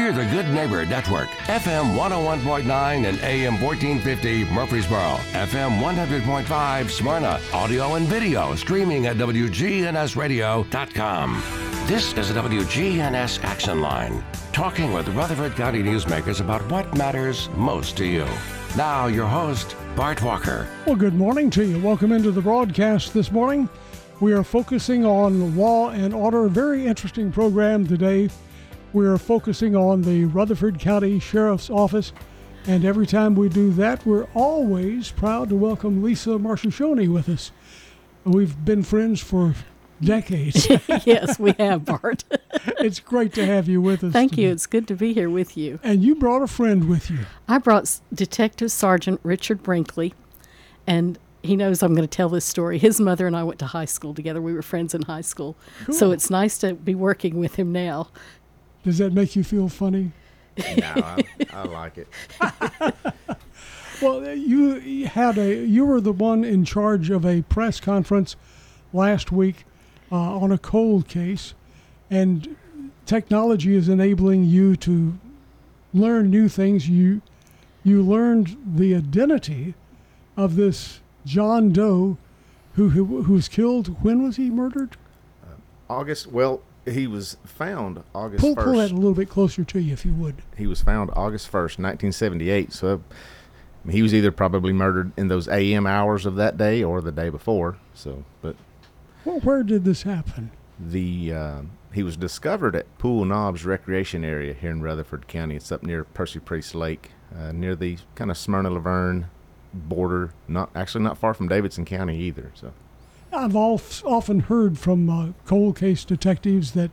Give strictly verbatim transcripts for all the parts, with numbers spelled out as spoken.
We're the Good Neighbor Network, F M one oh one point nine and A M fourteen fifty Murfreesboro, F M one hundred point five Smyrna, audio and video streaming at W G N S radio dot com. This is the W G N S Action Line, talking with Rutherford County newsmakers about what matters most to you. Now, your host, Bart Walker. Well, good morning to you. Welcome into the broadcast this morning. We are focusing on law and order. A very interesting program today. We are focusing on the Rutherford County Sheriff's Office. And every time we do that, we're always proud to welcome Lisa Marchescioni with us. We've been friends for decades. Yes, we have, Bart. It's great to have you with us. Thank today. you. It's good to be here with you. And you brought a friend with you. I brought Detective Sergeant Richard Brinkley, and he knows I'm going to tell this story. His mother and I went to high school together. We were friends in high school. Cool. So it's nice to be working with him now. Does that make you feel funny? No, I, I like it. Well, you had a you were the one in charge of a press conference last week uh, on a cold case, and technology is enabling you to learn new things. You you learned the identity of this John Doe, who who, who was killed. When was he murdered? Uh, August. Well, he was found August Pull, first. pull that a little bit closer to you, if you would. He was found August first, nineteen seventy-eight. So he was either probably murdered in those A M hours of that day or the day before. So, but Well, where did this happen? the uh, he was discovered at Pool Knobs Recreation Area here in Rutherford County. It's up near Percy Priest Lake, uh, near the kind of Smyrna Laverne border. Not actually not far from Davidson County either. So. I've of, often heard from uh, cold case detectives that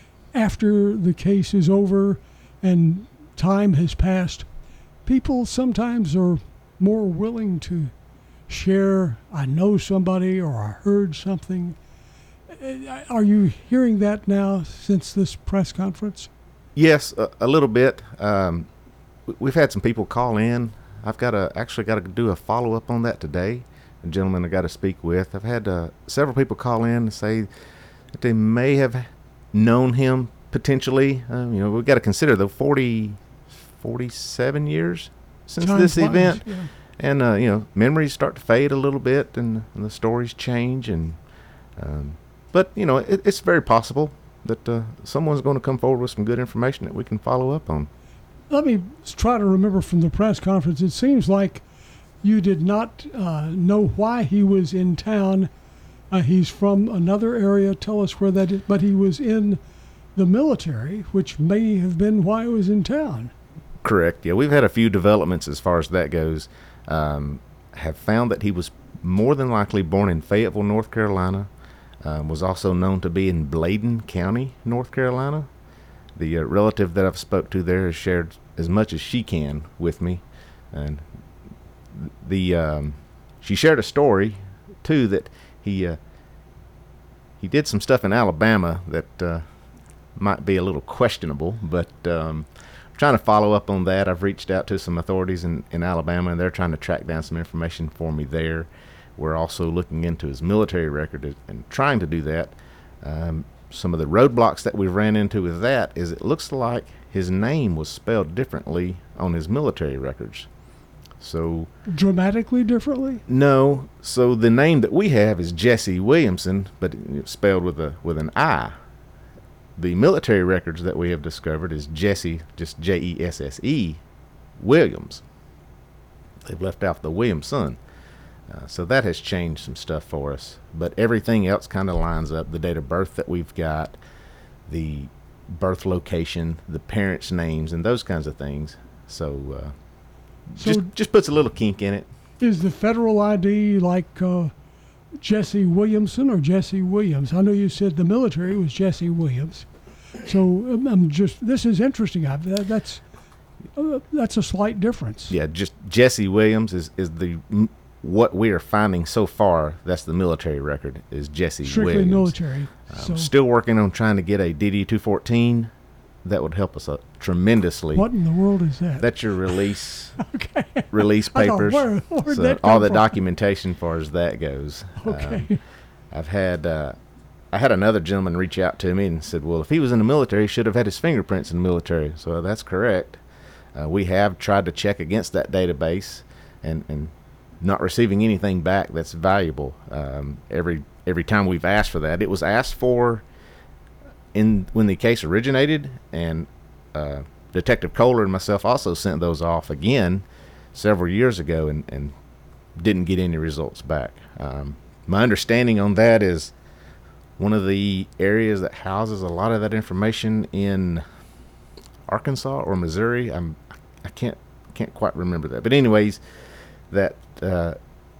after the case is over and time has passed, people sometimes are more willing to share, I know somebody or I heard something. Are you hearing that now since this press conference? Yes, a, a little bit. Um, we've had some people call in. I've got to actually got to do a follow up on that today. A gentleman I got to speak with. I've had uh, several people call in and say that they may have known him potentially. Um, you know, we've got to consider the forty, forty-seven years since Time this flies, event, yeah. and uh, you know, memories start to fade a little bit, and, and the stories change, and um, but you know, it, it's very possible that uh, someone's going to come forward with some good information that we can follow up on. Let me try to remember from the press conference. It seems like you did not uh, know why he was in town. Uh, he's from another area. Tell us where that is. But he was in the military, which may have been why he was in town. Correct. Yeah, we've had a few developments as far as that goes. Um, have found that he was more than likely born in Fayetteville, North Carolina. Um, was also known to be in Bladen County, North Carolina. The uh, relative that I've spoke to there has shared as much as she can with me, and the um, she shared a story too that he uh, he did some stuff in Alabama that uh, might be a little questionable, but um, I'm trying to follow up on that. I've reached out to some authorities in, in Alabama, and they're trying to track down some information for me there. We're also looking into his military record and trying to do that. Um, some of the roadblocks that we've ran into with that is it looks like his name was spelled differently on his military records. So Dramatically differently? no, so the name that we have is Jesse Williamson, but it's spelled with a with an I. The military records that we have discovered is Jesse, just J E S S E, Williams. They've left out the Williamson. Uh, so that has changed some stuff for us. But everything else kind of lines up. The date of birth that we've got, the birth location, the parents' names, and those kinds of things. So, uh, So just just puts a little kink in it. is the federal I D like uh, Jesse Williamson or Jesse Williams? I know you said the military was Jesse Williams. So um, I'm just, this is interesting. I, that, that's uh, that's a slight difference. Yeah, just Jesse Williams is, is the m- what we are finding so far. That's the military record is Jesse Strictly Williams. military. Um, So Still working on trying to get a D D two fourteen. That would help us uh, tremendously. what in the world is that? That's your release okay. release I thought, papers. where- where'd So that all come the from? documentation as far as that goes. Okay. Um, I've had uh, I had another gentleman reach out to me and said, well, if he was in the military, he should have had his fingerprints in the military. So that's correct. Uh, we have tried to check against that database and, and not receiving anything back that's valuable. Um, every every time we've asked for that, it was asked for in when the case originated, and uh, Detective Kohler and myself also sent those off again several years ago and, and didn't get any results back. Um, my understanding on that is one of the areas that houses a lot of that information in Arkansas or Missouri. I'm I can't can't quite remember that, but anyways, that uh,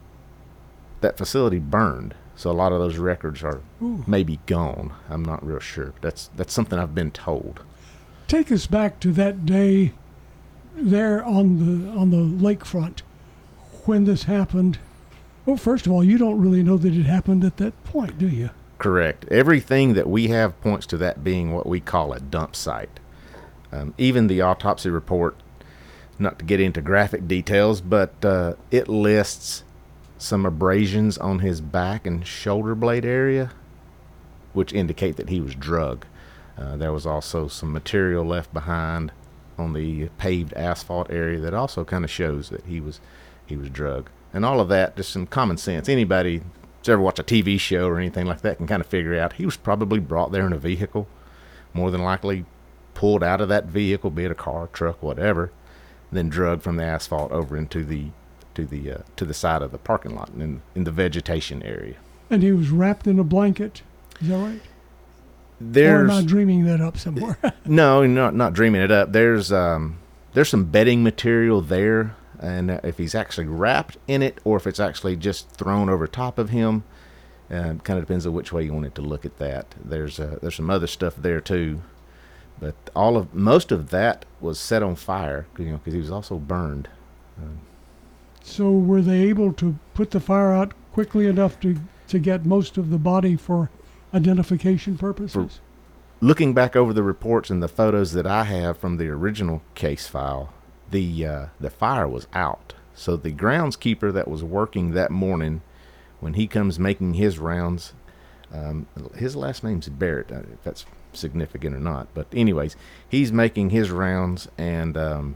that facility burned, so a lot of those records are Ooh. maybe gone. I'm not real sure. That's that's something I've been told. Take us back to that day there on the on the lakefront when this happened. Well, first of all, you don't really know that it happened at that point, do you? Correct. Everything that we have points to that being what we call a dump site. Um, even the autopsy report, not to get into graphic details, but uh, it lists some abrasions on his back and shoulder blade area, which indicate that he was drugged. Uh, there was also some material left behind on the paved asphalt area that also kind of shows that he was he was drugged. And all of that, just some common sense. Anybody who's ever watched a T V show or anything like that can kind of figure out he was probably brought there in a vehicle, more than likely pulled out of that vehicle, be it a car, truck, whatever, then drugged from the asphalt over into the to the uh, to the side of the parking lot in in the vegetation area. And he was wrapped in a blanket. Is that right? There's, or am I dreaming that up somewhere? No, not not dreaming it up. There's um there's some bedding material there, and uh, if he's actually wrapped in it or if it's actually just thrown over top of him, uh, kind of depends on which way you want it to look at that. There's uh, there's some other stuff there too, but all of most of that was set on fire, you know, because he was also burned. Um, So were they able to put the fire out quickly enough to, to get most of the body for identification purposes? For, looking back over the reports and the photos that I have from the original case file, the uh, the fire was out. So the groundskeeper that was working that morning, when he comes making his rounds, um, his last name's Barrett, if that's significant or not. But anyways, he's making his rounds, and um,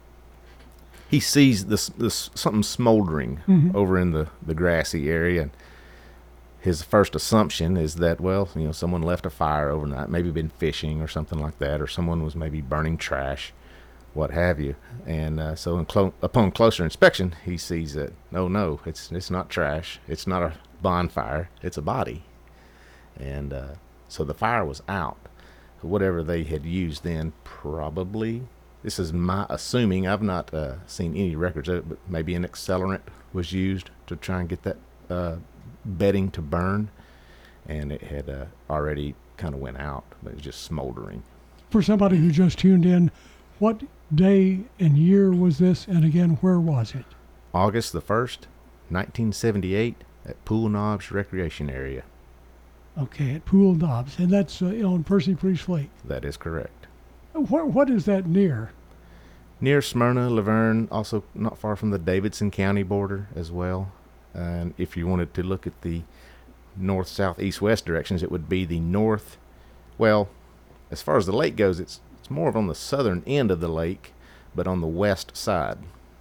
he sees this, this something smoldering Mhm. over in the, the grassy area. And his first assumption is that, well, you know, someone left a fire overnight, maybe been fishing or something like that, or someone was maybe burning trash, what have you. And uh, so in clo- upon closer inspection, he sees that, oh no, it's it's not trash, it's not a bonfire, it's a body. And uh, so the fire was out. Whatever they had used then, probably, this is my assuming, I've not uh, seen any records of it, but maybe an accelerant was used to try and get that uh, bedding to burn, and it had uh, already kind of went out, but it was just smoldering. For somebody who just tuned in, what day and year was this, and again, where was it? August the first, nineteen seventy-eight, at Pool Knobs Recreation Area. Okay, at Pool Knobs, and that's uh, on Percy Priest Lake. That is correct. What, what is that near? Near Smyrna, Laverne, also not far from the Davidson County border as well. And if you wanted to look at the north, south, east, west directions, it would be the north. Well, as far as the lake goes, it's it's more of on the southern end of the lake, but on the west side.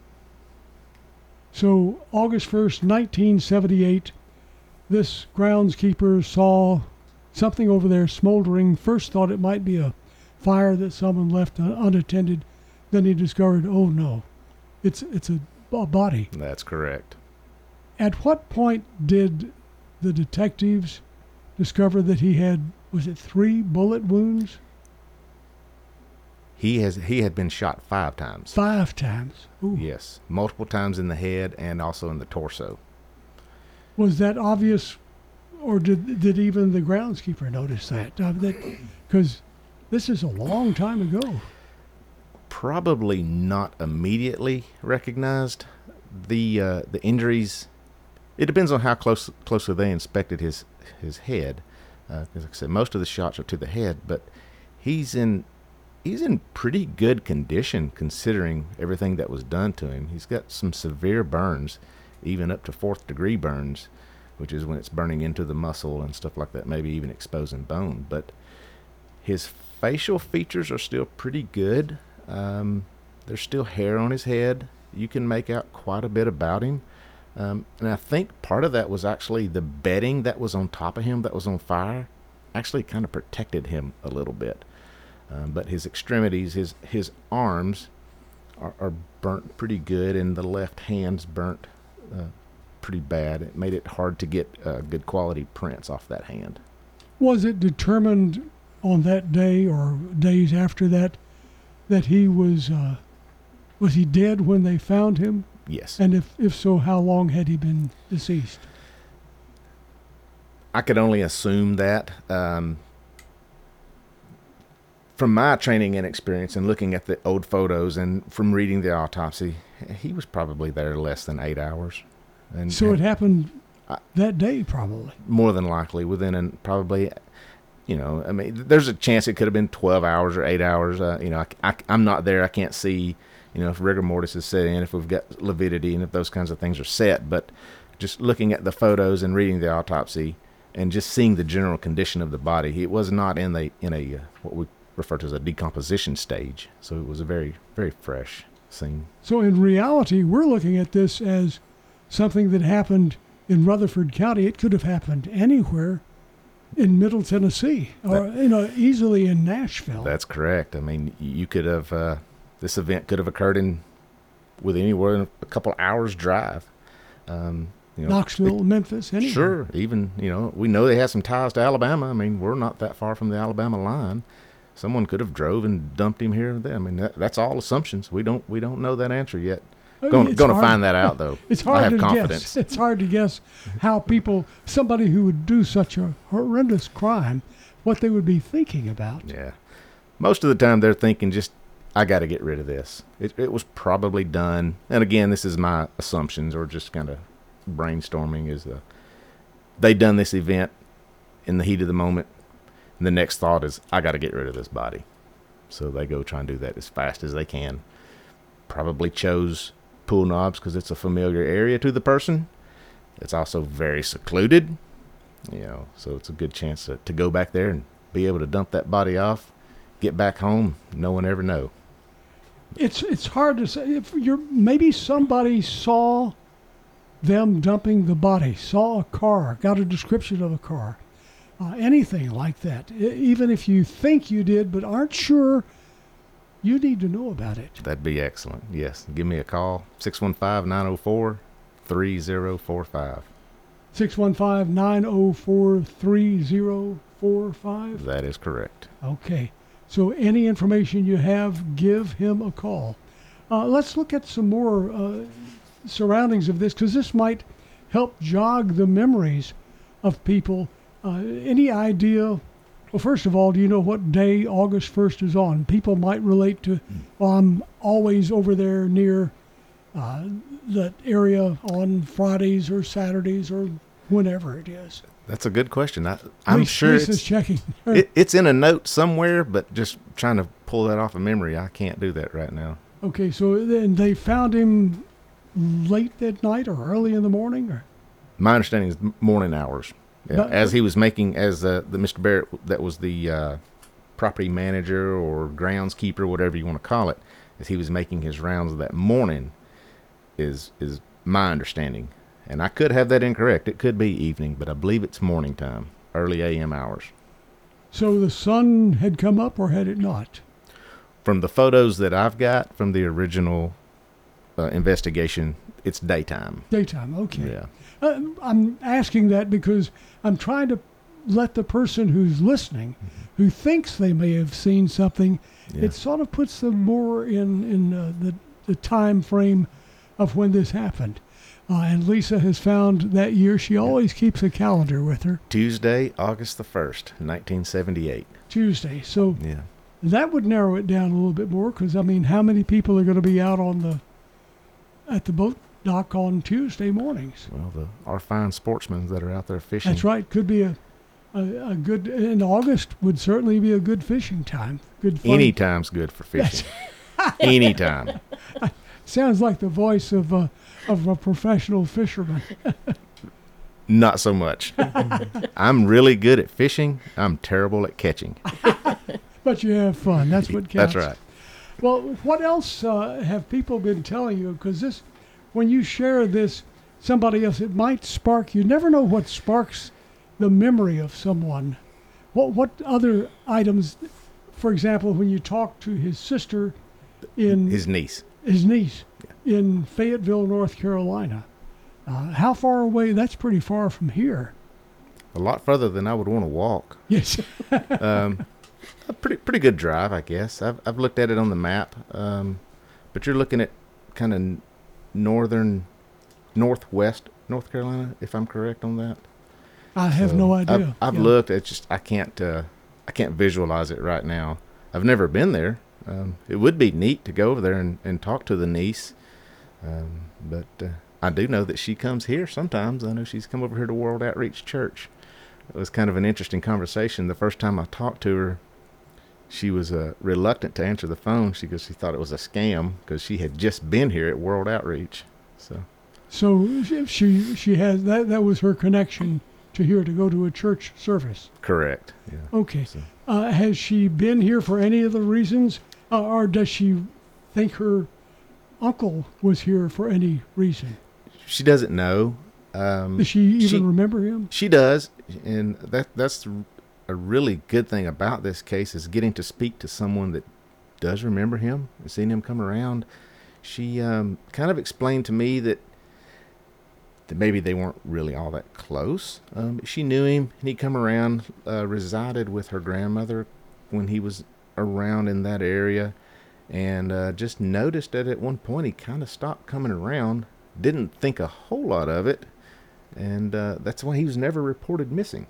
So August first, nineteen seventy-eight, this groundskeeper saw something over there smoldering. First thought it might be a fire that someone left un- unattended. Then he discovered, oh no, it's it's a, a body. That's correct. At what point did the detectives discover that he had, was it three bullet wounds? He has he had been shot five times. Five times. Ooh. Yes, multiple times in the head and also in the torso. Was that obvious, or did did even the groundskeeper notice that? Uh, that, because this is a long time ago. Probably not immediately recognized. The uh, the injuries, it depends on how close closely they inspected his his head. Uh, 'cause like I said, most of the shots are to the head, but he's in he's in pretty good condition considering everything that was done to him. He's got some severe burns, even up to fourth degree burns. which is when it's burning into the muscle and stuff like that, maybe even exposing bone. But his facial features are still pretty good. Um, there's still hair on his head. You can make out quite a bit about him. Um, and I think part of that was actually the bedding that was on top of him that was on fire actually kind of protected him a little bit. Um, but his extremities, his his arms are, are burnt pretty good, and the left hand's burnt uh, pretty bad. It made it hard to get uh, good quality prints off that hand. Was it determined on that day or days after that that he was uh, was he dead when they found him? Yes. And if, if so, how long had he been deceased? I could only assume that. Um, from my training and experience and looking at the old photos and from reading the autopsy, he was probably there less than eight hours. And So it happened I- that day, probably. more than likely within an probably, you know, I mean, there's a chance it could have been twelve hours or eight hours. Uh, you know, I, I, I'm not there. I can't see, you know, if rigor mortis is set in, if we've got lividity and if those kinds of things are set. But just looking at the photos and reading the autopsy and just seeing the general condition of the body, it was not in a, in a, uh, what we refer to as a decomposition stage. So it was a very, very fresh scene. So in reality, we're looking at this as something that happened in Rutherford County. It could have happened anywhere in Middle Tennessee or, you know, easily in Nashville. That's correct. I mean, you could have, uh, this event could have occurred in, with anywhere in a couple hours drive. Um, you know, Knoxville, Memphis, anywhere. Sure. Even, you know, we know they have some ties to Alabama. I mean, we're not that far from the Alabama line. Someone could have drove and dumped him here and there. I mean, that, that's all assumptions. We don't, we don't know that answer yet. Going, It's going to hard- find that out, though. It's hard I have to confidence. guess. It's hard to guess how people, somebody who would do such a horrendous crime, what they would be thinking about. Yeah. Most of the time they're thinking just, I got to get rid of this. It, it was probably done. And again, this is my assumptions or just kind of brainstorming is the, they done this event in the heat of the moment. And the next thought is, I got to get rid of this body. So they go try and do that as fast as they can. Probably chose Pool Knobs because it's a familiar area to the person. It's also very secluded, you know, so it's a good chance to, to go back there and be able to dump that body off, get back home, no one ever know. It's it's hard to say. If you're maybe somebody saw them dumping the body, saw a car, got a description of a car, uh, anything like that. E- even if you think you did but aren't sure, you need to know about it. That'd be excellent. Yes, give me a call, six one five, nine oh four, three oh four five. six one five, nine oh four, three oh four five. That is correct. Okay. So any information you have, give him a call. Uh, let's look at some more uh, surroundings of this, because this might help jog the memories of people. Uh, any idea? Well, first of all, do you know what day August first is on? People might relate to, well, I'm always over there near uh, that area on Fridays or Saturdays or whenever it is. That's a good question. I, I'm Lisa- sure Lisa's it's, checking. it, it's in a note somewhere, but just trying to pull that off of memory, I can't do that right now. Okay, so then they found him late that night or early in the morning, or My understanding is m- morning hours. Yeah, But- as he was making, as uh, the Mister Barrett, that was the uh, property manager or groundskeeper, whatever you want to call it, as he was making his rounds that morning, is is my understanding. And I could have that incorrect. It could be evening, but I believe it's morning time, early A M hours. so the sun had come up or had it not? From the photos that I've got from the original uh, investigation, it's daytime. Daytime, okay. Yeah. Uh, I'm asking that because I'm trying to let the person who's listening, who thinks they may have seen something, Yeah. it sort of puts them more in, in uh, the, the time frame of when this happened. Uh, and Lisa has found that year, she always keeps a calendar with her, Tuesday, August the first, nineteen seventy-eight. Tuesday. So Yeah. that would narrow it down a little bit more, because, I mean, how many people are going to be out on the at the boat dock on Tuesday mornings? Well, the our fine sportsmen that are out there fishing. That's right. Could be a, a, a good, in August would certainly be a good fishing time. Good fun. Anytime's good for fishing. Anytime. Sounds like the voice of a, of a professional fisherman. Not so much. I'm really good at fishing. I'm terrible at catching. But you have fun. That's what counts. That's right. Well, what else uh, have people been telling you? Because this, when you share this, somebody else, it might spark. You never know what sparks the memory of someone. What what other items? For example, when you talk to his sister, in His niece. his niece in Fayetteville, North Carolina. Uh, how far away? That's pretty far from here. A lot further than I would want to walk. Yes. Um, a pretty pretty good drive, I guess. I've I've looked at it on the map, um, but you're looking at kind of northern, northwest North Carolina, if I'm correct on that. I have So no idea. I've, I've Yeah. looked. It's just I can't uh, I can't visualize it right now. I've never been there. Um, it would be neat to go over there and, and talk to the niece, um, but uh, I do know that she comes here sometimes. I know she's come over here to World Outreach Church. It was kind of an interesting conversation. The first time I talked to her, she was uh, reluctant to answer the phone. She goes, she thought it was a scam because she had just been here at World Outreach. So So she- she she has that. That was her connection to here to go to a church service. correct. Yeah. Okay. So- Uh, has she been here for any of the reasons, uh, or does she think her uncle was here for any reason? She doesn't know. Um, Does she even she- remember him? She does, and that that's a really good thing about this case is getting to speak to someone that does remember him and seeing him come around. She um, kind of explained to me that that maybe they weren't really all that close. Um, but she knew him, and he'd come around, uh, resided with her grandmother when he was around in that area, and uh, just noticed that at one point he kind of stopped coming around. Didn't think a whole lot of it. And uh, that's why he was never reported missing.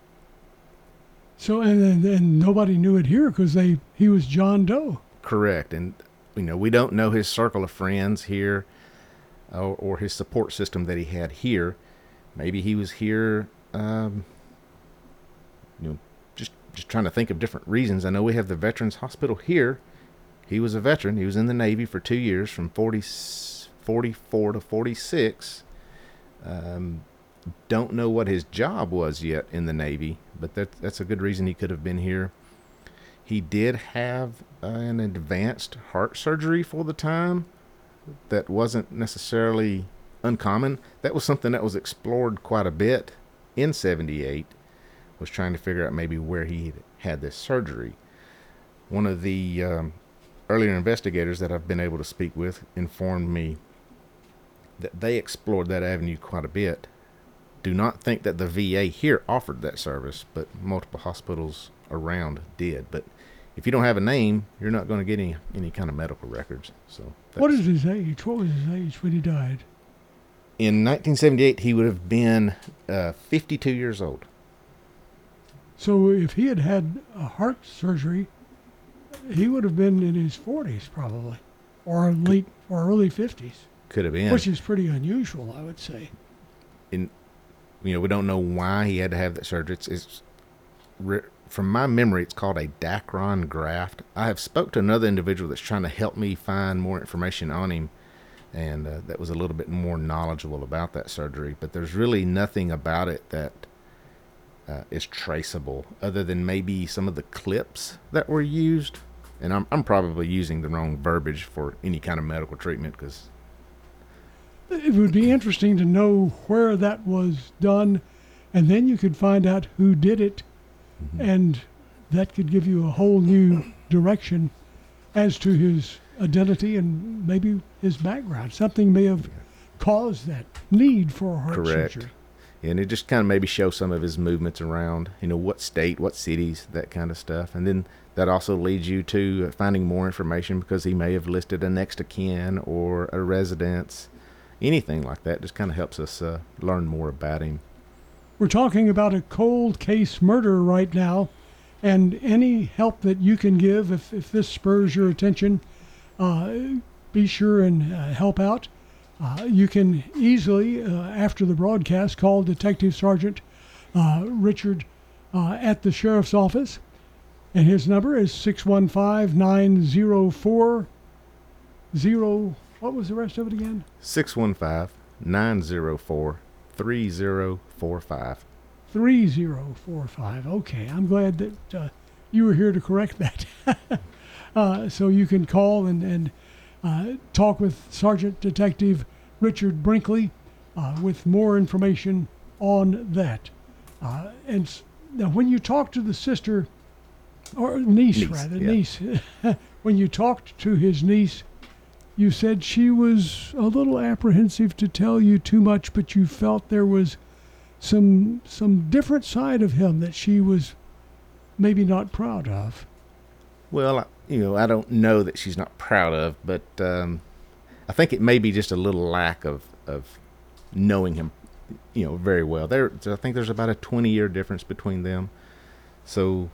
So and and, and nobody knew it here because they he was John Doe. Correct. And, you know, we don't know his circle of friends here or, or his support system that he had here. Maybe he was here, um, you know, just, just trying to think of different reasons. I know we have the Veterans Hospital here. He was a veteran. He was in the Navy for two years from forty, forty-four to forty-six. Um, don't know what his job was yet in the Navy, but that, that's a good reason he could have been here. He did have uh, an advanced heart surgery for the time that wasn't necessarily uncommon. That was something that was explored quite a bit in seventy-eight, was trying to figure out maybe where he had this surgery. One of the um, earlier investigators that I've been able to speak with informed me that they explored that avenue quite a bit. Do not think that the V A here offered that service, but multiple hospitals around did. But if you don't have a name, you're not going to get any, any kind of medical records. So What that's- is his age? What was his age when he died? in nineteen seventy-eight, he would have been uh, fifty-two years old. So if he had had a heart surgery, he would have been in his forties probably, or late or early fifties, Could have been. which is pretty unusual, I would say. In, you know, we don't know why he had to have that surgery. It's, it's re, from my memory, it's called a Dacron graft. I have spoke to another individual that's trying to help me find more information on him, and uh, that was a little bit more knowledgeable about that surgery. But there's really nothing about it that uh, is traceable, other than maybe some of the clips that were used. And I'm I'm probably using the wrong verbiage for any kind of medical treatment because It would be interesting to know where that was done, and then you could find out who did it, and that could give you a whole new direction as to his identity and maybe his background. Something may have caused that need for a heart Correct. surgery. And it just kind of maybe show some of his movements around, you know, what state, what cities, that kind of stuff. And then that also leads you to finding more information because he may have listed a next of kin or a residence, anything like that. Just kind of helps us uh, learn more about him. We're talking about a cold case murder right now, and any help that you can give, if, if this spurs your attention, uh, be sure and uh, help out. Uh, you can easily, uh, after the broadcast, call Detective Sergeant uh, Richard uh, at the Sheriff's Office, and his number is six one five, nine zero four, zero, what was the rest of it again? six one five, nine zero four, three zero four four five. three zero four five. Okay, I'm glad that uh, you were here to correct that. uh, so you can call and, and uh, talk with Sergeant Detective Richard Brinkley uh, with more information on that. Uh, and s- now when you talk to the sister, or niece, Niece, rather, yeah. niece, when you talked to his niece, you said she was a little apprehensive to tell you too much, but you felt there was some some different side of him that she was maybe not proud of. Well, I- you know, I don't know that she's not proud of, but um, I think it may be just a little lack of, of knowing him, you know, very well. There, I think there's about a twenty year difference between them. So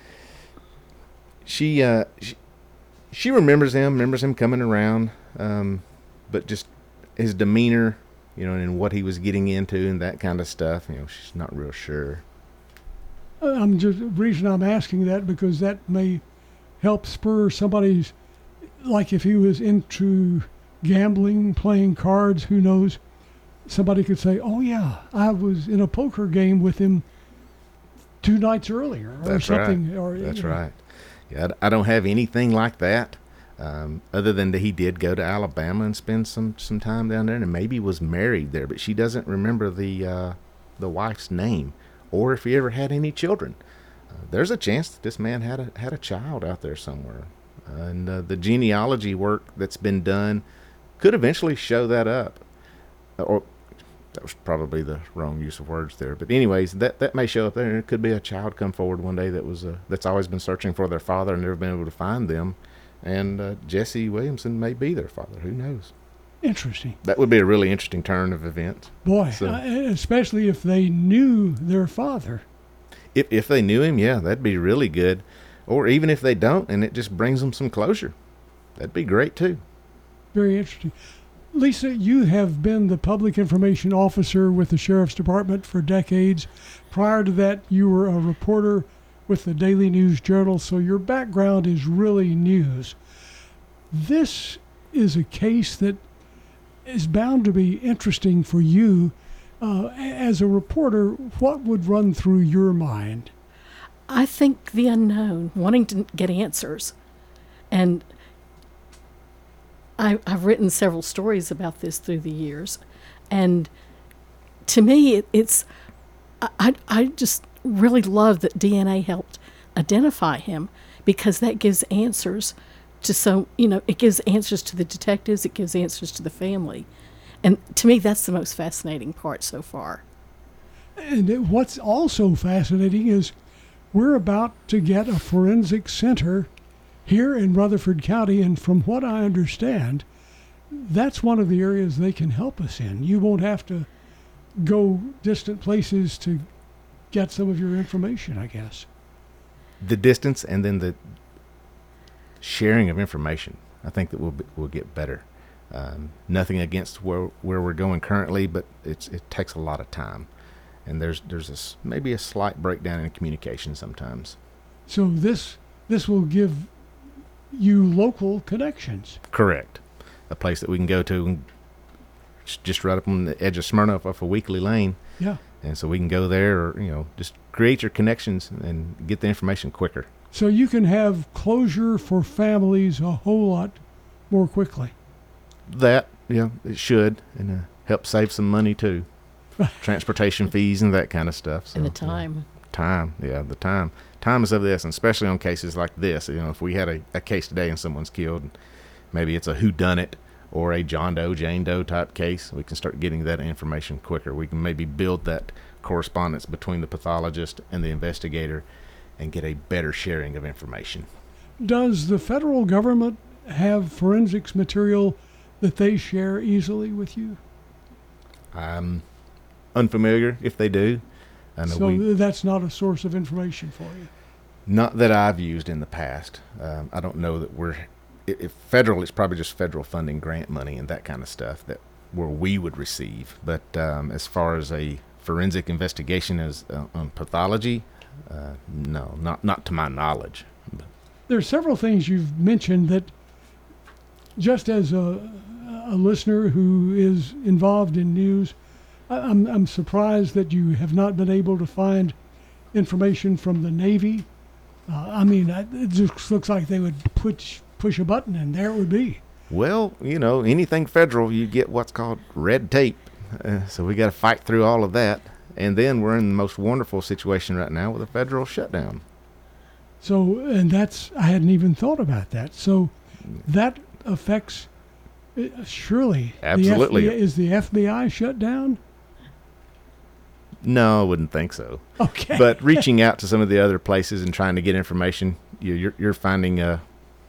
she, uh, she, she remembers him, remembers him coming around, um, but just his demeanor, you know, and what he was getting into and that kind of stuff, you know, she's not real sure. Uh, I'm just the reason I'm asking that because that may help spur somebody's, like if he was into gambling, playing cards, who knows? Somebody could say, "Oh yeah, I was in a poker game with him two nights earlier," or That's something. right. Or That's you know. right. Yeah, I I don't have anything like that, um, other than that he did go to Alabama and spend some, some time down there, and maybe was married there. But she doesn't remember the uh, the wife's name, or if he ever had any children. Uh, there's a chance that this man had a had a child out there somewhere, uh, and uh, the genealogy work that's been done could eventually show that up. Uh, Or that was probably the wrong use of words there. But anyways, that, that may show up there, and it could be a child come forward one day that was uh, that's always been searching for their father and never been able to find them. And uh, Jesse Williamson may be their father. Who knows? Interesting. That would be a really interesting turn of events. Boy, So- uh, especially if they knew their father. If if they knew him, yeah, that'd be really good. Or even if they don't, and it just brings them some closure, that'd be great too. Very interesting. Lisa, you have been the public information officer with the Sheriff's Department for decades. Prior to that, you were a reporter with the Daily News Journal, so your background is really news. This is a case that is bound to be interesting for you. Uh, a- as a reporter, what would run through your mind? I think the unknown, wanting to get answers. And I, I've written several stories about this through the years. And to me, it, it's, I, I I just really love that D N A helped identify him because that gives answers to so, you know, it gives answers to the detectives, it gives answers to the family. And to me, that's the most fascinating part so far. And it- what's also fascinating is we're about to get a forensic center here in Rutherford County, and from what I understand, that's one of the areas they can help us in. You won't have to go distant places to get some of your information, I guess. The distance and then the sharing of information, I think that we'll be, we'll get better. Um, nothing against where where we're going currently, but it's it takes a lot of time, and there's there's a s maybe a slight breakdown in communication sometimes. So this this will give you local connections. Correct. A place that we can go to, and it's just right up on the edge of Smyrna off a Weekly Lane, Yeah. and so we can go there, or you know, just create your connections and get the information quicker. So you can have closure for families a whole lot more quickly. That, yeah, it should, and uh, help save some money too, transportation fees and that kind of stuff. So, And the yeah. time. Time, yeah, the time. Time is of this, and especially on cases like this. You know, if we had a, a case today and someone's killed, maybe it's a whodunit or a John Doe, Jane Doe type case, we can start getting that information quicker. We can maybe build that correspondence between the pathologist and the investigator and get a better sharing of information. Does the federal government have forensics material that they share easily with you? I'm unfamiliar if they do. I know So we, th- that's not a source of information for you. not that I've used in the past. Um, I don't know that we're, i- if federal, it's probably just federal funding, grant money, and that kind of stuff that where we would receive. But um, as far as a forensic investigation as uh, on pathology, uh, no, not not to my knowledge. There are several things you've mentioned that, just as a, a listener who is involved in news, I- I'm, I'm surprised that you have not been able to find information from the Navy. Uh, I mean, I- it just looks like they would push, push a button and there it would be. Well, you know, anything federal, you get what's called red tape. Uh, so we got to fight through all of that. And then we're in the most wonderful situation right now with a federal shutdown. So, and that's, I hadn't even thought about that. So that affects, uh, surely, Absolutely. The F B I, is the F B I shut down? No, I wouldn't think so. Okay. But reaching out to some of the other places and trying to get information, you, you're, you're finding, uh,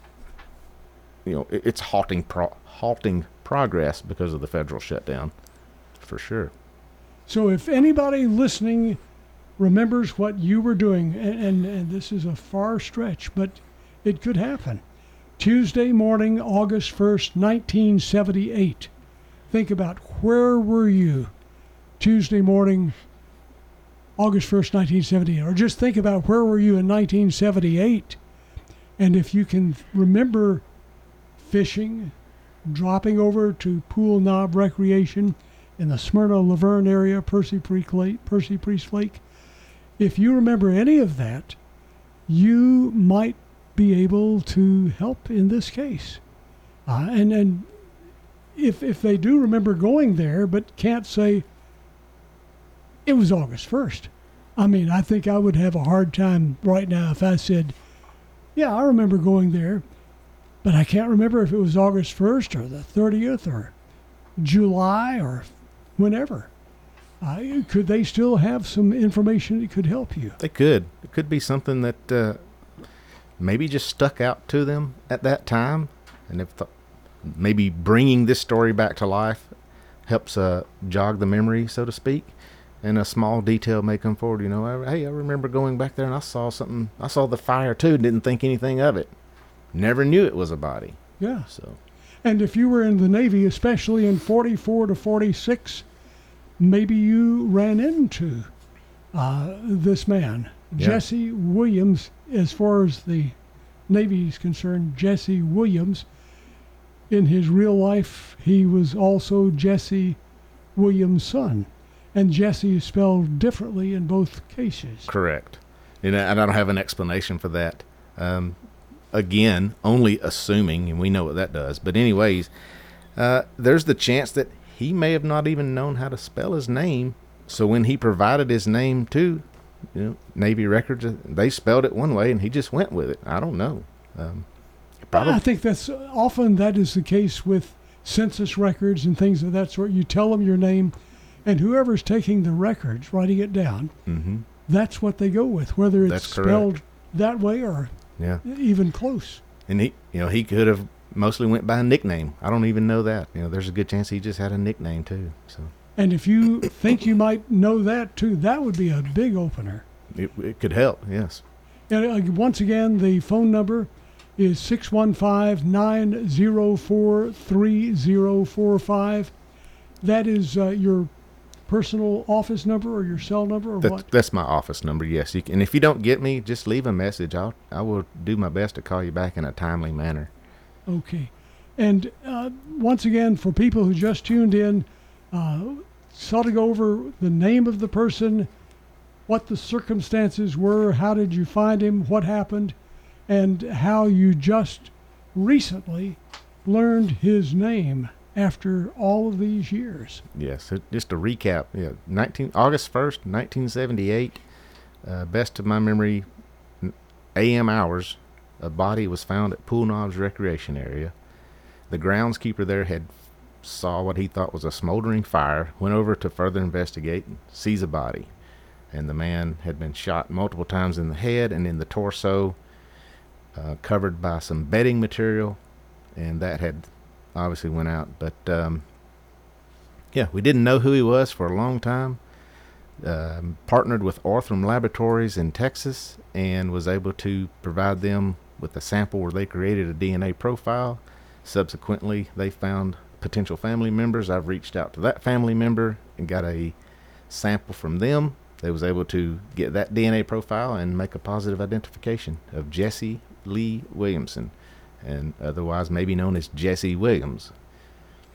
you know, it, it's halting, pro- halting progress because of the federal shutdown, for sure. So if anybody listening remembers what you were doing, and, and, and this is a far stretch, but it could happen. Tuesday morning, August first, nineteen seventy-eight. Think about where were you Tuesday morning, August first, nineteen seventy-eight, or just think about where were you in nineteen seventy-eight. And if you can remember fishing, dropping over to Pool Knob Recreation in the Smyrna Laverne area, Percy Priest Lake, Percy Priest Lake, if you remember any of that, you might be able to help in this case. Uh, and and if if they do remember going there but can't say it was August first, I mean, I think I would have a hard time right now if I said, yeah, I remember going there, but I can't remember if it was August first or the thirtieth or July or whenever. Uh, could they still have some information that could help you? They could. It could be something that uh, maybe just stuck out to them at that time. And if th- maybe bringing this story back to life helps uh, jog the memory, so to speak. And a small detail may come forward. You know, I, hey, I remember going back there and I saw something. I saw the fire too. Didn't think anything of it. Never knew it was a body. Yeah. So. And if you were in the Navy, especially in forty-four to forty-six, maybe you ran into uh, this man, Yeah. Jesse Williams. As far as the Navy is concerned, Jesse Williams. In his real life, he was also Jesse Williams' son. And Jesse is spelled differently in both cases. Correct. And I, and I don't have an explanation for that. Um, again, only assuming, and we know what that does. But anyways, uh, there's the chance that he may have not even known how to spell his name. So when he provided his name to, you know, Navy records, they spelled it one way and he just went with it. I don't know. Um, probably. I think that's often that is the case with census records and things of that sort. You tell them your name, and whoever's taking the records, writing it down, mm-hmm. that's what they go with, whether it's That's spelled correct. that way or Yeah. even close. And he, you know, he could have mostly went by a nickname. I don't even know that. You know, there's a good chance he just had a nickname too. So And if you think you might know that too, that would be a big opener. it, it could help. Yes. And uh, once again, the phone number is six one five, nine zero four, three zero four five. That is uh, your personal office number or your cell number or That's, what? that's my office number. Yes. You can, and if you don't get me, just leave a message. I'll, I will do my best to call you back in a timely manner. Okay. And uh, once again, for people who just tuned in, uh, sought to go over the name of the person, what the circumstances were, how did you find him, what happened, and how you just recently learned his name after all of these years. Yes. So just to recap, yeah, nineteen August first, nineteen seventy-eight, uh, best of my memory, A M hours, a body was found at Pool Knob's recreation area. The groundskeeper there had saw what he thought was a smoldering fire, went over to further investigate, and sees a body. And the man had been shot multiple times in the head and in the torso, uh, covered by some bedding material, and that had obviously went out. But um, yeah, we didn't know who he was for a long time. Um, partnered with Ortham Laboratories in Texas and was able to provide them with a sample where they created a D N A profile. Subsequently, they found potential family members. I've reached out to that family member and got a sample from them. They was able to get that D N A profile and make a positive identification of Jesse Lee Williamson, and otherwise maybe known as Jesse Williams.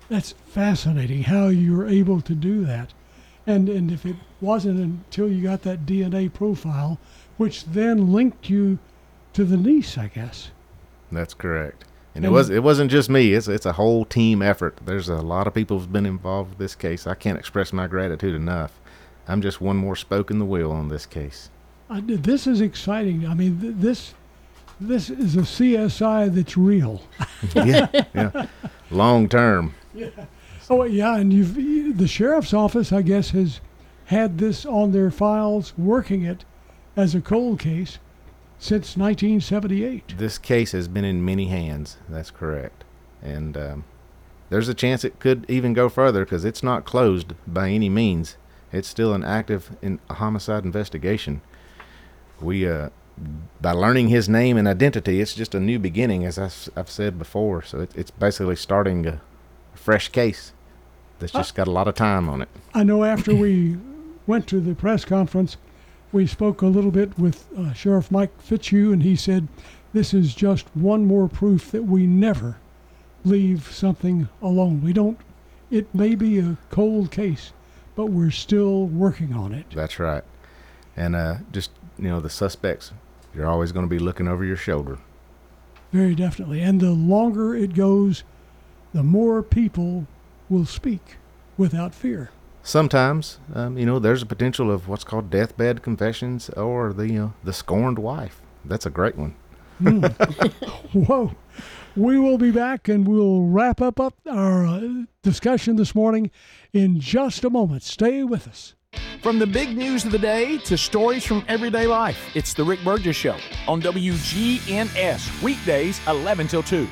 That's fascinating how you were able to do that. And and if it wasn't until you got that D N A profile, which then linked you to the niece, I guess. That's correct. And it was it wasn't just me. It's it's a whole team effort. There's a lot of people who've been involved with this case. I can't express my gratitude enough. I'm just one more spoke in the wheel on this case. Uh, this is exciting. I mean, th- this this is a C S I that's real. yeah, yeah. Long term. Yeah. Oh, yeah, and you've the sheriff's office, I guess, has had this on their files, working it as a cold case since nineteen seventy-eight. This case has been in many hands. That's correct. And um, there's a chance it could even go further because it's not closed by any means. It's still an active in homicide investigation. We, uh, by learning his name and identity, it's just a new beginning, as I've, I've said before. So it, it's basically starting a fresh case that's just got a lot of time on it. I know after we went to the press conference, we spoke a little bit with uh, Sheriff Mike Fitzhugh, and he said this is just one more proof that we never leave something alone. We don't, it may be a cold case, but we're still working on it. That's right. And uh, just, you know, the suspects, you're always going to be looking over your shoulder. Very definitely. And the longer it goes, the more people will speak without fear. Sometimes, um, you know, there's a potential of what's called deathbed confessions or the, you know, the scorned wife. That's a great one. Mm. Whoa. We will be back and we'll wrap up, up our uh, discussion this morning in just a moment. Stay with us. From the big news of the day to stories from everyday life, it's the Rick Burgess Show on W G N S, weekdays eleven till two.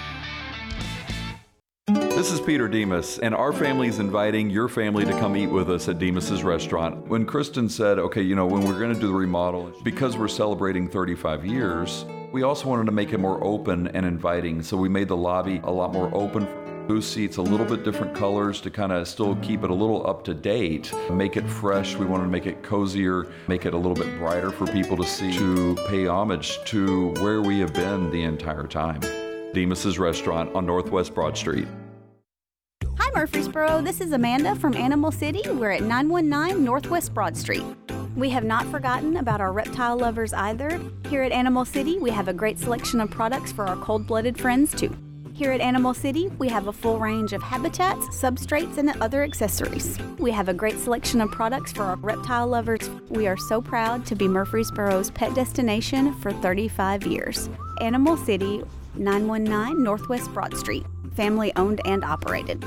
This is Peter Demas, and our family is inviting your family to come eat with us at Demas's restaurant. When Kristen said, okay, you know, when we're going to do the remodel, because we're celebrating thirty-five years, we also wanted to make it more open and inviting. So we made the lobby a lot more open. Booth seats, a little bit different colors to kind of still keep it a little up to date, make it fresh. We wanted to make it cozier, make it a little bit brighter for people to see, to pay homage to where we have been the entire time. Demas's restaurant on Northwest Broad Street. Hi Murfreesboro, this is Amanda from Animal City. We're at nine one nine Northwest Broad Street. We have not forgotten about our reptile lovers either. Here at Animal City, we have a great selection of products for our cold-blooded friends too. Here at Animal City, we have a full range of habitats, substrates, and other accessories. We have a great selection of products for our reptile lovers. We are so proud to be Murfreesboro's pet destination for thirty-five years. Animal City, nine one nine Northwest Broad Street, family owned and operated.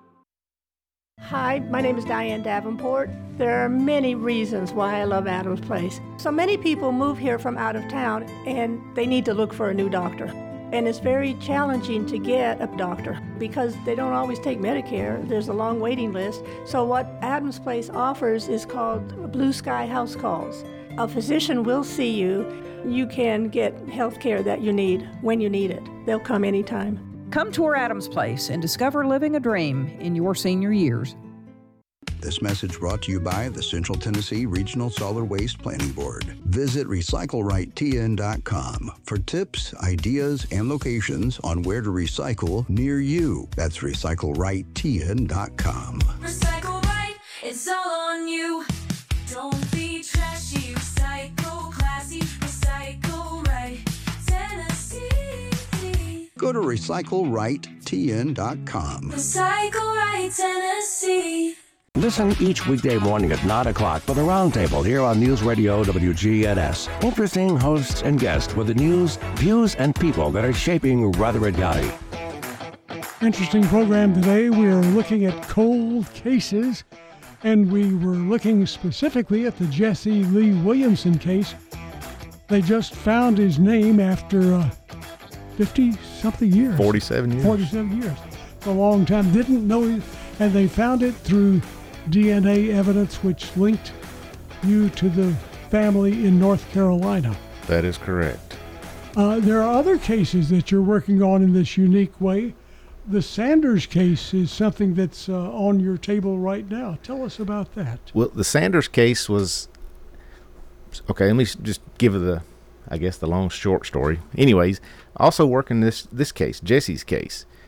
Hi, my name is Diane Davenport. There are many reasons why I love Adams Place. So many people move here from out of town and they need to look for a new doctor. And it's very challenging to get a doctor because they don't always take Medicare. There's a long waiting list. So what Adams Place offers is called Blue Sky House Calls. A physician will see you. You can get health care that you need when you need it. They'll come anytime. Come tour Adams Place and discover living a dream in your senior years. This message brought to you by the Central Tennessee Regional Solid Waste Planning Board. Visit recycle right T N dot com for tips, ideas, and locations on where to recycle near you. That's recycle right T N dot com. Recycle right, it's all on you. Don't be trashy, recycle classy, recycle right, Tennessee. Go to recycle right T N dot com. Recycle right, Tennessee. Listen each weekday morning at nine o'clock for the Roundtable here on News Radio W G N S. Interesting hosts and guests with the news, views, and people that are shaping Rutherford County. Interesting program today. We are looking at cold cases, and we were looking specifically at the Jesse Lee Williamson case. They just found his name after uh, fifty-something years. forty-seven years. forty-seven years. It's a long time. Didn't know it, and they found it through D N A evidence, which linked you to the family in North Carolina. That is correct. Uh, there are other cases that you're working on in this unique way. The Sanders case is something that's uh, on your table right now. Tell us about that. Well, the Sanders case was, okay, let me just give the, I guess, the long, short story. Anyways, also working this, this case, Jesse's case.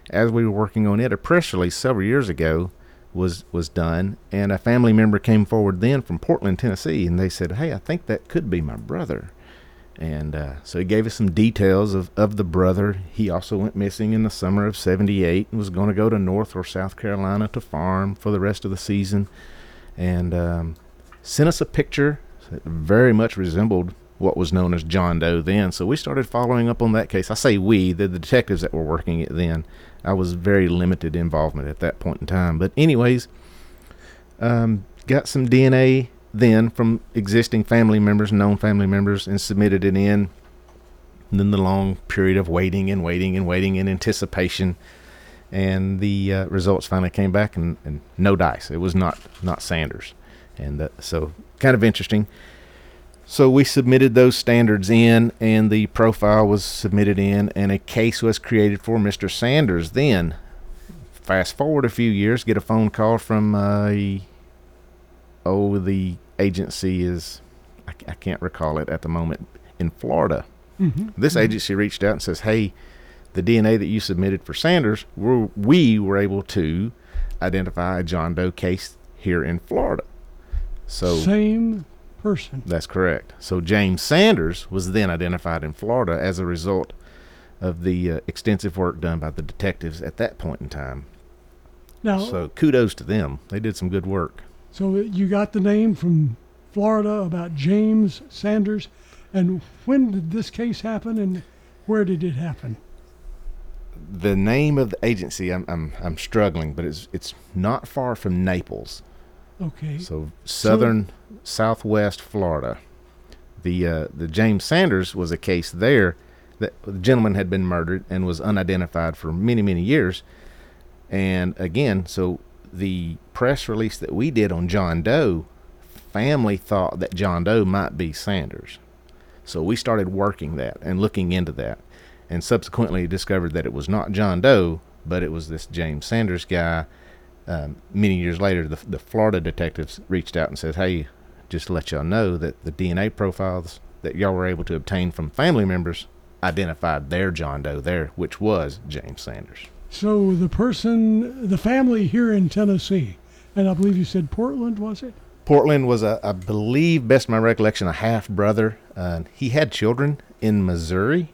as we were working on it, a press release several years ago was was done, and a family member came forward then from Portland, Tennessee, and they said, hey, I think that could be my brother. And uh, so he gave us some details of, of the brother. He also went missing in the summer of seventy-eight and was going to go to North or South Carolina to farm for the rest of the season, and um, sent us a picture that very much resembled what was known as John Doe then. So we started following up on that case. I say we, the, the detectives that were working it then. I was very limited involvement at that point in time. But anyways, um, got some D N A then from existing family members, known family members, and submitted it in. And then the long period of waiting and waiting and waiting in anticipation. And the uh, results finally came back, and, and no dice. It was not, not Sanders. And uh, so kind of interesting. So we submitted those standards in, and the profile was submitted in, and a case was created for Mister Sanders. Then, fast forward a few years, get a phone call from, uh, oh, the agency is, I, I can't recall it at the moment, in Florida. Mm-hmm. This mm-hmm. agency reached out and says, hey, the D N A that you submitted for Sanders, we're, we were able to identify a John Doe case here in Florida. So Same person. That's correct. So James Sanders was then identified in Florida as a result of the uh, extensive work done by the detectives at that point in time. Now, so kudos to them. They did some good work. So you got the name from Florida about James Sanders. And when did this case happen, and where did it happen? The name of the agency, I'm I'm, I'm struggling, but it's it's not far from Naples. Okay. So southern, so, southwest Florida. The uh, the James Sanders was a case there that the gentleman had been murdered and was unidentified for many, many years. And again, so the press release that we did on John Doe, family thought that John Doe might be Sanders. So we started working that and looking into that, and subsequently discovered that it was not John Doe, but it was this James Sanders guy. Um, many years later, the, the Florida detectives reached out and said, hey, just to let y'all know that the D N A profiles that y'all were able to obtain from family members identified their John Doe there, which was James Sanders. So the person, the family here in Tennessee, and I believe you said Portland, was it? Portland was, a, I believe, best of my recollection, a half-brother. Uh, he had children in Missouri,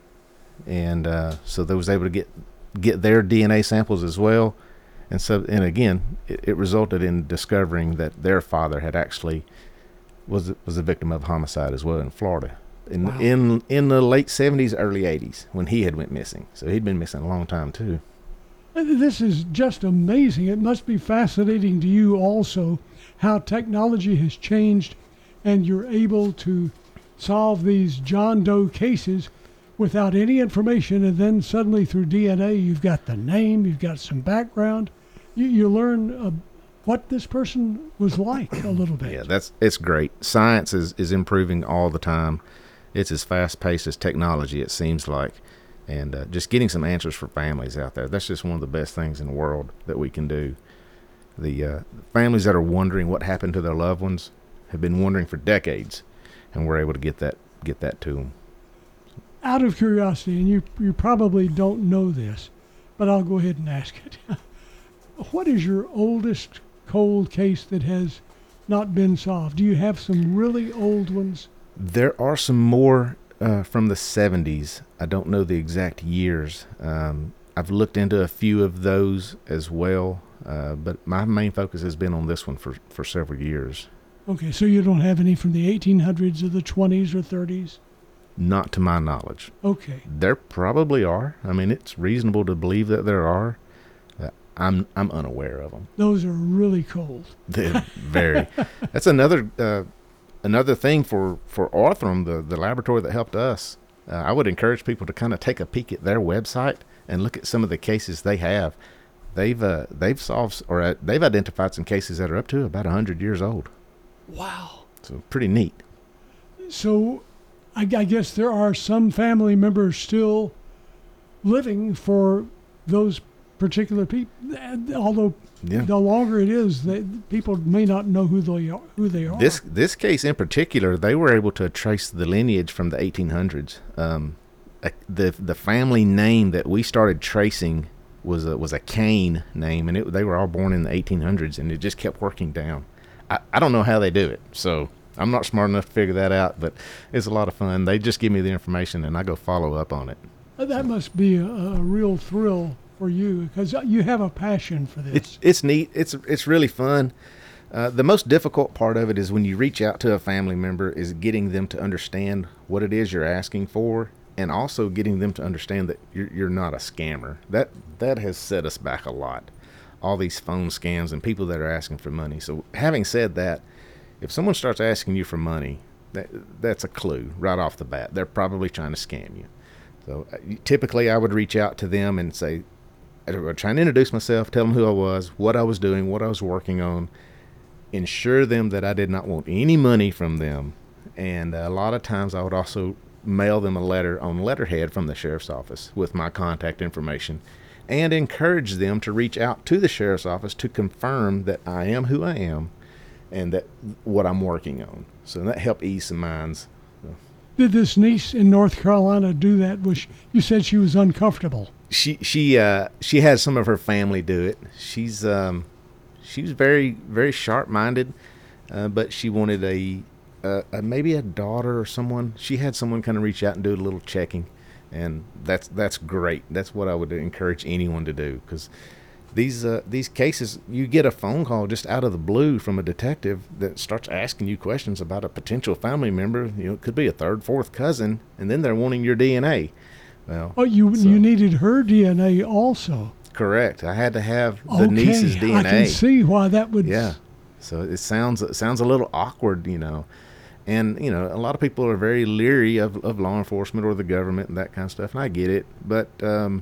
and uh, so they was able to get get their D N A samples as well. And so, and again, it, it resulted in discovering that their father had actually was was a victim of homicide as well in Florida, in Wow. in in the late seventies, early eighties, when he had went missing. So he'd been missing a long time too. This is just amazing. It must be fascinating to you also how technology has changed, and you're able to solve these John Doe cases without any information, and then suddenly through D N A you've got the name, you've got some background, you, you learn uh, what this person was like a little bit. Yeah, that's it's great. Science is, is improving all the time. It's as fast-paced as technology, it seems like. And uh, just getting some answers for families out there, that's just one of the best things in the world that we can do. The uh, families that are wondering what happened to their loved ones have been wondering for decades, and we're able to get that get that to them. Out of curiosity, and you you probably don't know this, but I'll go ahead and ask it. What is your oldest cold case that has not been solved? Do you have some really old ones? There are some more uh, from the seventies. I don't know the exact years. Um, I've looked into a few of those as well, uh, but my main focus has been on this one for, for several years. Okay, so you don't have any from the eighteen hundreds or the twenties or thirties? Not to my knowledge. Okay. There probably are. I mean, it's reasonable to believe that there are. Uh, I'm I'm unaware of them. Those are really cold. They're very. That's another uh, another thing for for Orthram, the the laboratory that helped us. Uh, I would encourage people to kind of take a peek at their website and look at some of the cases they have. They've uh, they've solved or uh, they've identified some cases that are up to about a hundred years old. Wow. So pretty neat. So I, I guess there are some family members still living for those particular people. Although Yeah. the longer it is, they, people may not know who they are. Who they are. This this case in particular, they were able to trace the lineage from the eighteen hundreds. Um, uh, the the family name that we started tracing was a, was a Kane name, and it, they were all born in the eighteen hundreds, and it just kept working down. I, I don't know how they do it, so I'm not smart enough to figure that out, but it's a lot of fun. They just give me the information, and I go follow up on it. That must be a, a real thrill for you, because you have a passion for this. It's it's neat. It's it's really fun. Uh, the most difficult part of it is when you reach out to a family member is getting them to understand what it is you're asking for, and also getting them to understand that you're, you're not a scammer. That that has set us back a lot. All these phone scams and people that are asking for money. So having said that, if someone starts asking you for money, that that's a clue right off the bat. They're probably trying to scam you. So uh, typically I would reach out to them and say, I would try and introduce myself, tell them who I was, what I was doing, what I was working on, ensure them that I did not want any money from them. And a lot of times I would also mail them a letter on letterhead from the sheriff's office with my contact information, and encourage them to reach out to the sheriff's office to confirm that I am who I am and that what I'm working on. So that helped ease some minds. So. Did this niece in North Carolina do that? Was she, you said she was uncomfortable. She she uh she had some of her family do it. She's um she was very very sharp-minded, uh, but she wanted a, a, a maybe a daughter or someone. She had someone kind of reach out and do a little checking, and that's that's great. That's what I would encourage anyone to do, because these uh, these cases, you get a phone call just out of the blue from a detective that starts asking you questions about a potential family member. You know, it could be a third, fourth cousin, and then they're wanting your D N A. Well, oh, you so. you needed her D N A also. Correct. I had to have the okay. niece's D N A. I can see why that would. Yeah. So it sounds it sounds a little awkward, you know, and you know a lot of people are very leery of, of law enforcement or the government and that kind of stuff, and I get it, but um,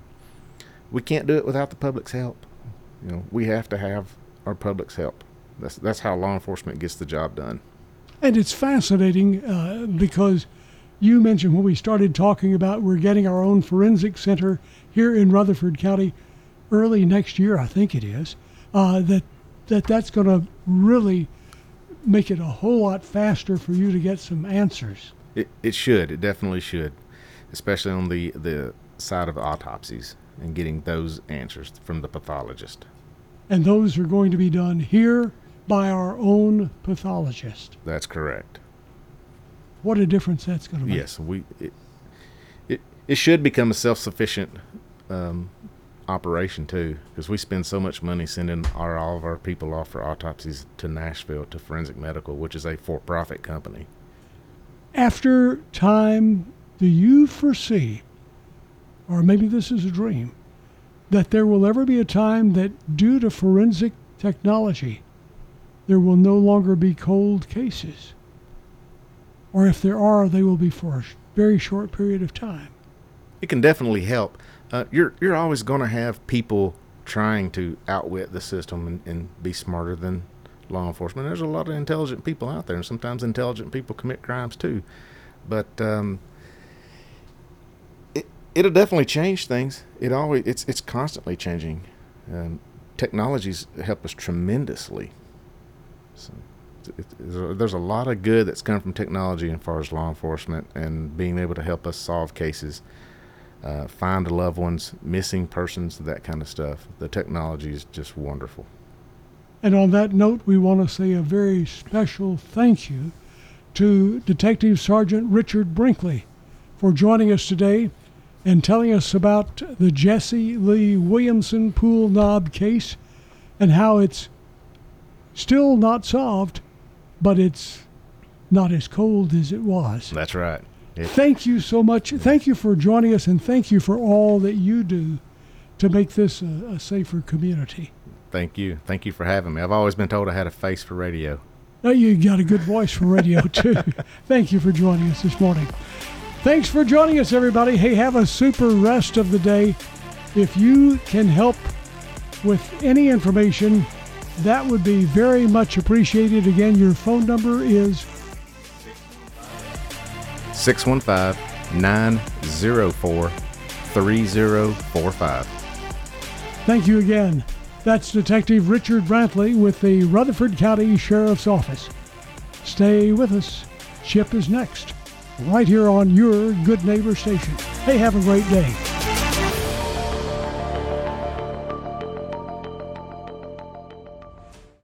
we can't do it without the public's help. You know, we have to have our public's help. That's that's how law enforcement gets the job done. And it's fascinating uh, because you mentioned when we started talking about we're getting our own forensic center here in Rutherford County early next year, I think it is, uh, that, that that's going to really make it a whole lot faster for you to get some answers. It it should. It definitely should, especially on the, the side of autopsies and getting those answers from the pathologist. And those are going to be done here by our own pathologist. That's correct. What a difference that's going to make. Yes, we it it, it should become a self-sufficient um, operation too, because we spend so much money sending our all of our people off for autopsies to Nashville to Forensic Medical, which is a for-profit company. After time, do you foresee, or maybe this is a dream, that there will ever be a time that due to forensic technology, there will no longer be cold cases? Or if there are, they will be for a very short period of time. It can definitely help. Uh, you're you're always going to have people trying to outwit the system and, and be smarter than law enforcement. There's a lot of intelligent people out there, and sometimes intelligent people commit crimes too. But um, it it'll definitely change things. It always it's it's constantly changing. Um, technologies help us tremendously. So. It, it, there's a lot of good that's come from technology as far as law enforcement and being able to help us solve cases, uh, find loved ones, missing persons, that kind of stuff. The technology is just wonderful. And on that note, we want to say a very special thank you to Detective Sergeant Richard Brinkley for joining us today and telling us about the Jesse Lee Williamson pool knob case and how it's still not solved, but it's not as cold as it was. That's right. It, thank you so much. Thank you for joining us, and thank you for all that you do to make this a, a safer community. Thank you. Thank you for having me. I've always been told I had a face for radio. Oh, you got a good voice for radio, too. Thank you for joining us this morning. Thanks for joining us, everybody. Hey, have a super rest of the day. If you can help with any information, that would be very much appreciated. Again, your phone number is six one five, nine zero four, three zero four five. Thank you again. That's Detective Richard Brantley with the Rutherford County Sheriff's Office. Stay with us. Chip is next, right here on your Good Neighbor station. Hey, have a great day.